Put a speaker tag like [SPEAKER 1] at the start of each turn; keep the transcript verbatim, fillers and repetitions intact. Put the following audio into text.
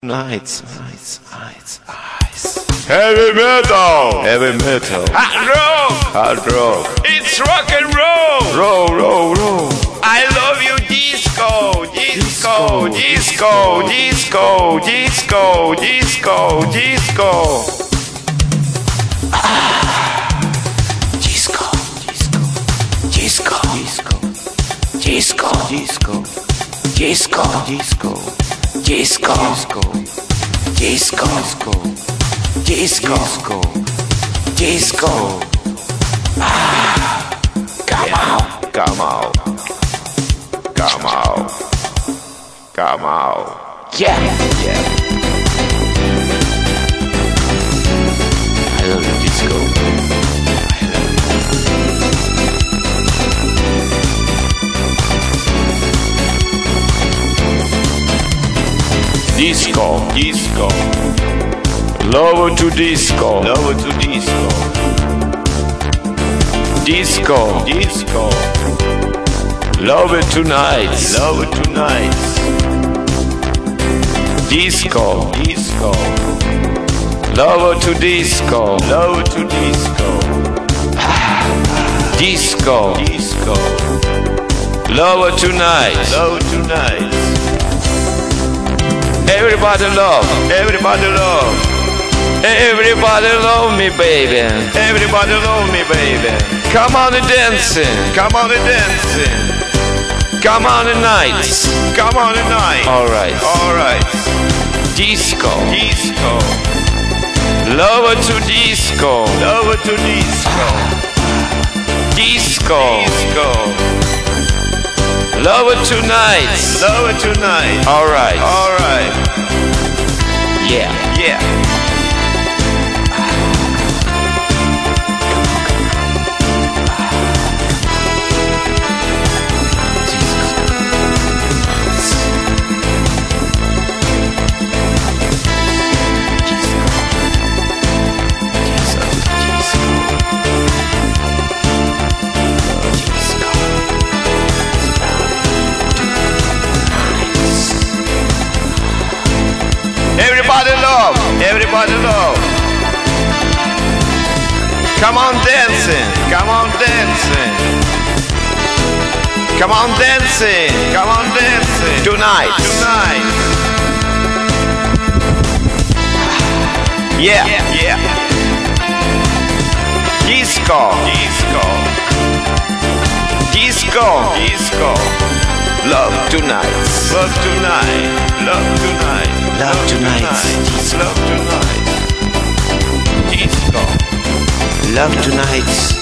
[SPEAKER 1] Nights, nights, nights, nights.
[SPEAKER 2] Heavy metal!
[SPEAKER 1] Heavy metal.
[SPEAKER 2] Hard rock!
[SPEAKER 1] Hard rock.
[SPEAKER 2] It's rock and roll!
[SPEAKER 1] Roll, roll, roll.
[SPEAKER 2] I love you, disco! Disco! Disco! Disco! Disco! Disco! Disco!
[SPEAKER 1] Ah. Disco, disco, disco, disco, disco, disco, disco, disco, disco, disco, disco, disco, disco. Ah. Come out, come out, come out, come out. Yeah, yeah. I love you, disco.
[SPEAKER 2] Disco, disco,
[SPEAKER 1] Love to disco,
[SPEAKER 2] love to disco,
[SPEAKER 1] disco,
[SPEAKER 2] disco,
[SPEAKER 1] love it tonight,
[SPEAKER 2] love tonight,
[SPEAKER 1] disco,
[SPEAKER 2] disco,
[SPEAKER 1] love to disco,
[SPEAKER 2] love to disco,
[SPEAKER 1] disco,
[SPEAKER 2] disco,
[SPEAKER 1] love tonight,
[SPEAKER 2] love tonight.
[SPEAKER 1] everybody love,
[SPEAKER 2] Everybody love,
[SPEAKER 1] everybody love me, baby.
[SPEAKER 2] everybody love me, baby.
[SPEAKER 1] Come on and dancing,
[SPEAKER 2] Come on and dancing,
[SPEAKER 1] come on and nights.
[SPEAKER 2] come on tonight.
[SPEAKER 1] All right,
[SPEAKER 2] All right,
[SPEAKER 1] disco,
[SPEAKER 2] disco,
[SPEAKER 1] love to disco,
[SPEAKER 2] love to disco,
[SPEAKER 1] disco,
[SPEAKER 2] disco,
[SPEAKER 1] love tonight.
[SPEAKER 2] love tonight.
[SPEAKER 1] All right,
[SPEAKER 2] All right,
[SPEAKER 1] yeah.
[SPEAKER 2] yeah. Everybody love, everybody love. Come on dancing, come on dancing. Come on dancing, come on dancing.
[SPEAKER 1] Tonight.
[SPEAKER 2] Tonight.
[SPEAKER 1] Yeah,
[SPEAKER 2] Yeah.
[SPEAKER 1] disco,
[SPEAKER 2] Disco,
[SPEAKER 1] disco,
[SPEAKER 2] disco.
[SPEAKER 1] love tonight,
[SPEAKER 2] Love tonight, love tonight.
[SPEAKER 1] love tonight,
[SPEAKER 2] Love tonight. Disco,
[SPEAKER 1] love tonight.